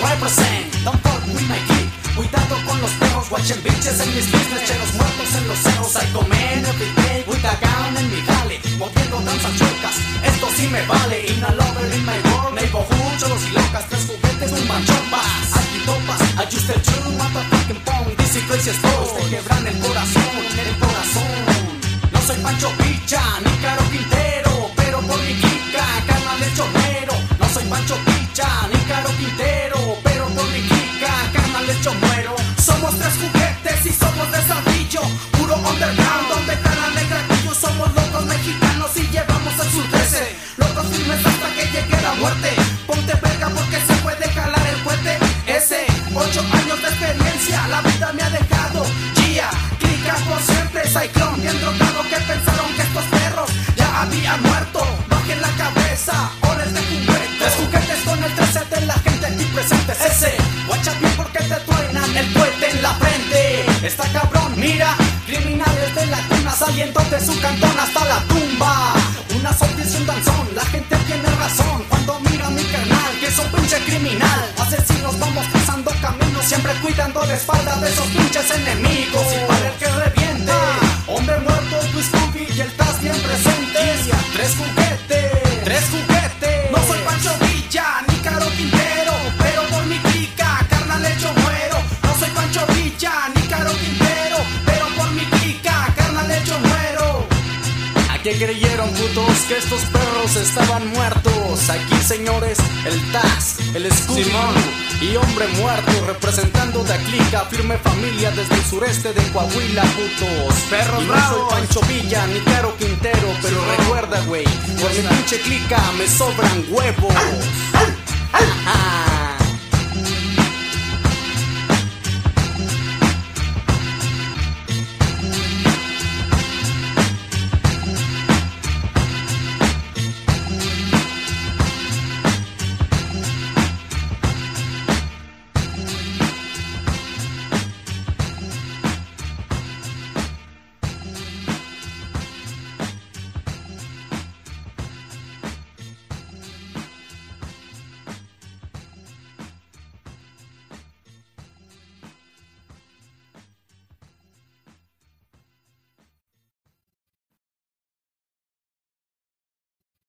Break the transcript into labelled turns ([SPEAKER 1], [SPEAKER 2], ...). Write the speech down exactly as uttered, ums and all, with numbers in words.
[SPEAKER 1] represent, don't fuck with my clique. Cuidado con los perros, watching bitches en mis business, cheros muertos en los cerros. I come in every day with a gown en mi jale, moviendo danzas chuecas, esto sí me vale. In a lover in my world, neighborhood, cholos y locas, tres juguetes, un manchopas. Aquí topas, I just the true motherfucking pong. This is crazy stories, te quebran el corazón, el corazón. No soy Pancho Picha, ni Caro Quintero, pero por mi clica, carnal de chomero. No soy Pancho Picha, ni Caro Quintero, pero por mi clica, carnal de chomero. Somos tres juguetes y somos de Saltillo, puro underground, donde está la negra Quillo. Somos locos mexicanos y llevamos el sur trece, locos firmes hasta que llegue la muerte. Ponte verga porque se puede jalar el puente ese. Ocho años de experiencia, la vida me ha dejado Gia, clica por siempre, Cyclone, bien drogado, que pensaron que estos perros ya habían muerto. Bajen la cabeza, oles de juguetes, tres juguetes con el trece de la gente aquí presente. Ese, guacha bien porque te truenan el cohete en la frente. Está cabrón, mira, criminales de la cuna saliendo de su cantón hasta la tumba. Una sorpresa y un danzón, la gente tiene razón cuando mira a mi carnal, que es un pinche criminal. Asesinos vamos cruzando caminos, siempre cuidando la espalda de esos pinches enemigos. Y para el que reviente, hombre muerto, tu Scooby y el Taz bien presentes. Tres juguetes, tres juguetes. No soy Pancho Villa, ni Caro Quintero, pero por mi clica, carnal hecho muero. No soy Pancho Villa, ni Caro Quintero, pero por mi clica, carnal hecho muero. ¿A qué creyeron, putos, que estos perros estaban muertos? Aquí, señores, el Taz, el Scooby y hombre muerto, representando de Clica, firme familia desde el sureste de Coahuila, putos.
[SPEAKER 2] Perros
[SPEAKER 1] y no
[SPEAKER 2] bravos.
[SPEAKER 1] soy Pancho Villa ni Caro Quintero, pero
[SPEAKER 2] Sí,
[SPEAKER 1] recuerda, güey, por mi pinche Clica me sobran huevos.